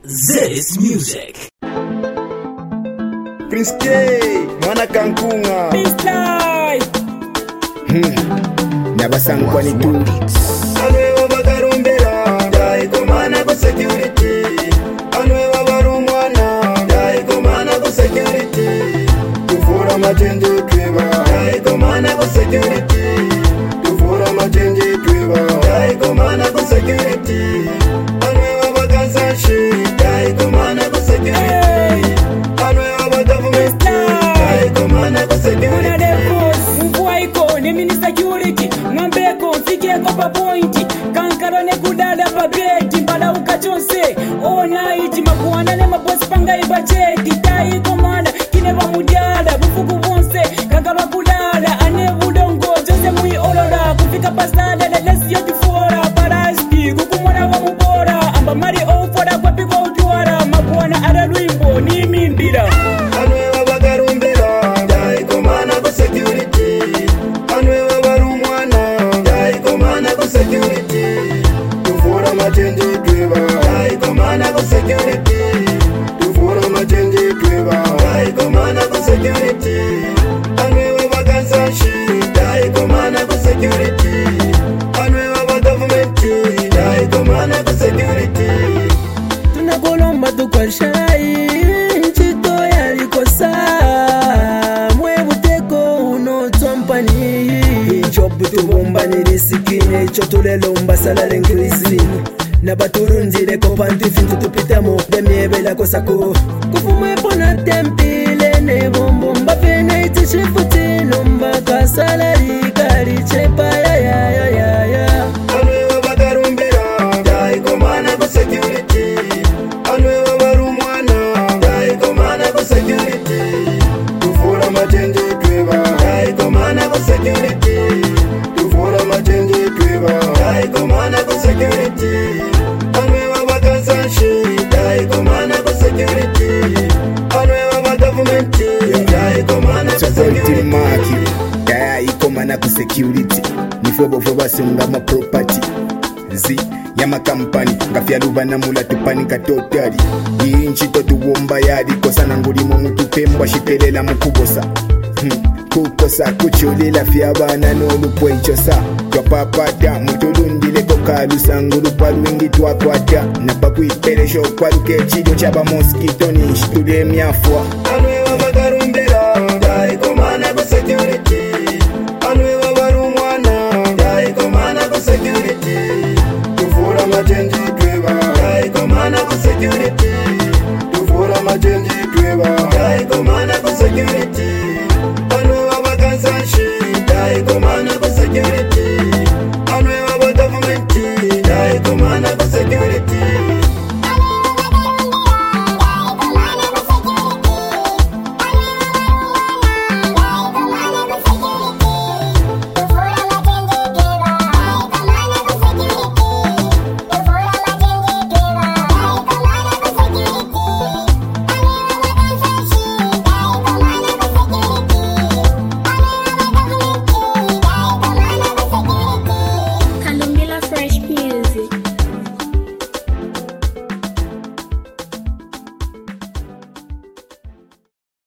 This music. Prince K, mwana kankunga Nabasangwa ni tu Anwe wabagarumbera Dai kumana ku security Anwe wabarumwana Dai kumana ku security Tufura machenje tweba Dai kumana ku security Tufura machenje tweba Dai kumana ku security Anwe wabagazashi Dai kumana ku security Anwe wabagavumenti Dai kumana ku security security ngambeko mfikeko pa pointi kankarone kudada pa beti mbada ukachonse all night makuana ne mabosi panga ibajeti tai komanda kineva mudada bufuku bonse kakalwa kudada ane budongo jose mui oloda kufika pasada da lesio tifora parasti kukumona wa mubora amba mari ofora kwa piko utuara makuana aralwimbo ni mimbira anwe wabagarumbera dai komana ku security anwe security tufura machenje tweba dai komana ku security tufura machenje tweba dai komana ku security anwe wabagazashi dai komana ku security anwe wabagavumenti dai komana ku security tunakolomba tukwashai nchito yalikosa mwe buteko unotwampani job tubomba nilisikine icho tulelomba salale ngilisini nabaturunzile kopantifintu tupitamo demiebela kosako kufumwepo na tempile nebombomba pene itishifutilomba kasalari kalichepa ya anwe wabagarumbira dai komana ku security anwe wabarumwana dai komana ku security tufura machenje tweba dai komana ku security tufura machenje tweba dai komana ku security anwe wabagazashi dai komana ku security anwe wabagavumenti dai komana ku security dai komana ku security nifobo basunga ma property zi yama kampani ngafyaluba na mula tupanika totali inchito tuwomba yadi kosana ngulimo mutupembwa shipelela mukubosa kukosa kucholela fyabana n'olupwechosa twapapata mutulundile kokalusa ngulupa lwingi twakwata napa kwiperesha okwaluka ekiryo ky'abamosikito ninshitula emyafwa